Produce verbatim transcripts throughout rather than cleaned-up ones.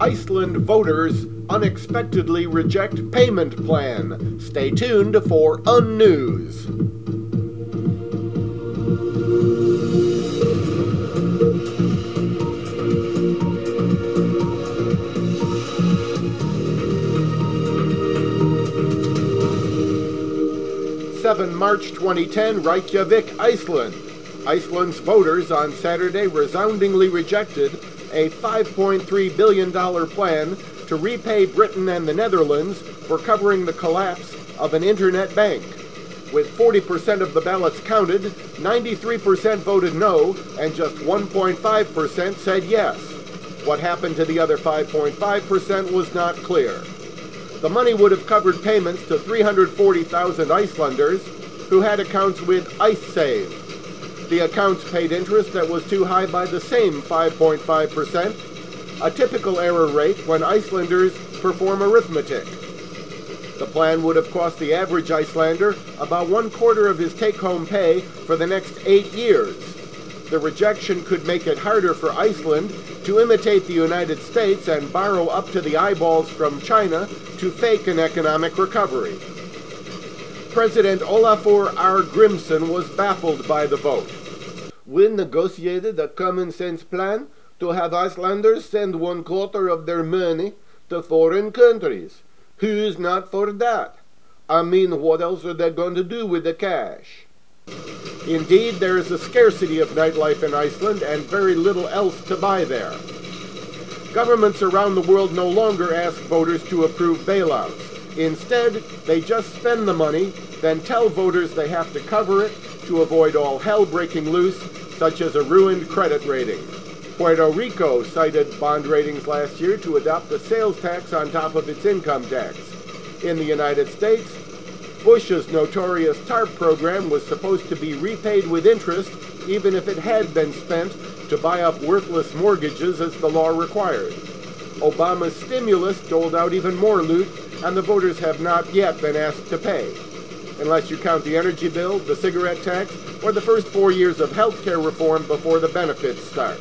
Iceland voters unexpectedly reject payment plan. Stay tuned for Unnews. seven March twenty ten, Reykjavik, Iceland. Iceland's voters on Saturday resoundingly rejected a five point three billion dollars plan to repay Britain and the Netherlands for covering the collapse of an internet bank. With forty percent of the ballots counted, ninety-three percent voted no, and just one point five percent said yes. What happened to the other five point five percent was not clear. The money would have covered payments to three hundred forty thousand Icelanders who had accounts with IceSave. The accounts paid interest that was too high by the same five point five percent, a typical error rate when Icelanders perform arithmetic. The plan would have cost the average Icelander about one quarter of his take-home pay for the next eight years. The rejection could make it harder for Iceland to imitate the United States and borrow up to the eyeballs from China to fake an economic recovery. President Olafur R. Grimsson was baffled by the vote. We negotiated a common-sense plan to have Icelanders send one quarter of their money to foreign countries. Who's not for that? I mean, what else are they going to do with the cash? Indeed, there is a scarcity of nightlife in Iceland and very little else to buy there. Governments around the world no longer ask voters to approve bailouts. Instead, they just spend the money, then tell voters they have to cover it to avoid all hell breaking loose, such as a ruined credit rating. Puerto Rico cited bond ratings last year to adopt a sales tax on top of its income tax. In the United States, Bush's notorious TARP program was supposed to be repaid with interest even if it had been spent to buy up worthless mortgages as the law required. Obama's stimulus doled out even more loot, and the voters have not yet been asked to pay, unless you count the energy bill, the cigarette tax, or the first four years of health care reform before the benefits start.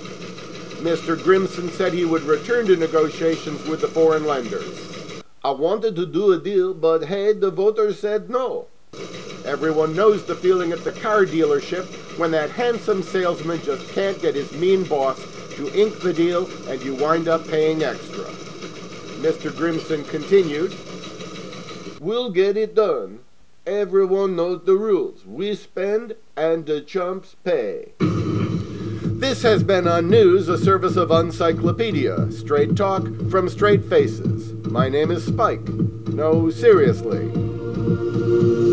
Mister Grimsson said he would return to negotiations with the foreign lenders. I wanted to do a deal, but hey, the voters said no. Everyone knows the feeling at the car dealership when that handsome salesman just can't get his mean boss to ink the deal and you wind up paying extra. Mister Grimsson continued, We'll get it done. Everyone knows the rules. We spend and the chumps pay. This has been Unnews, a service of Uncyclopedia. Straight talk from straight faces. My name is Spike. No, seriously.